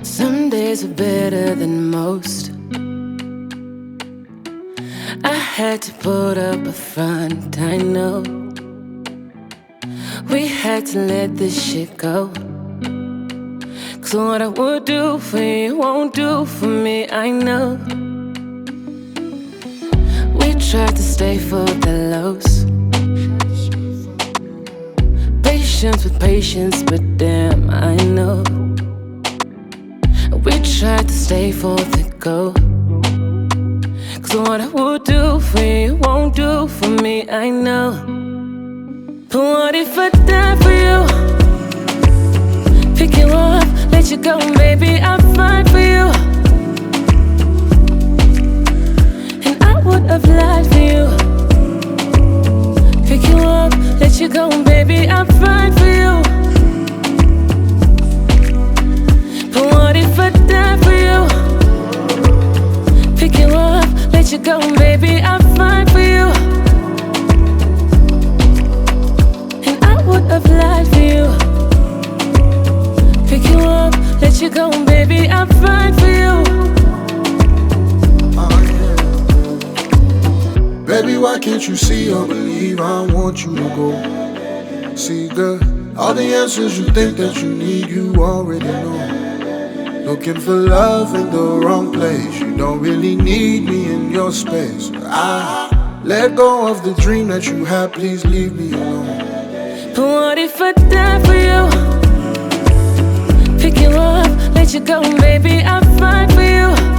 Some days are better than most. I had to put up a front, I know. We had to let this shit go. 'Cause what I would do for you won't do for me, I know. We tried to stay for the lows. Patience with patience, but damn, I know. We tried to stay for the go. 'Cause what I would do for you won't do for me, I know. But what if I die for you? Pick you up, let you go, baby, I'll fight for you. And I would have lied for you. Pick you up, let you go, baby, I'll fight for you. But what if I die for you? Pick you up, let you go, baby, I'll fight for you. And I would have lied for you. Pick you up, let you go, baby, I'll fight for you. Baby, why can't you see or believe I want you to go? See, girl, all the answers you think that you need, you already know. Looking for love in the wrong place. You don't really need me in your space. I let go of the dream that you had, please leave me alone. But what if I die for you? Pick you up, let you go, baby, I'll fight for you.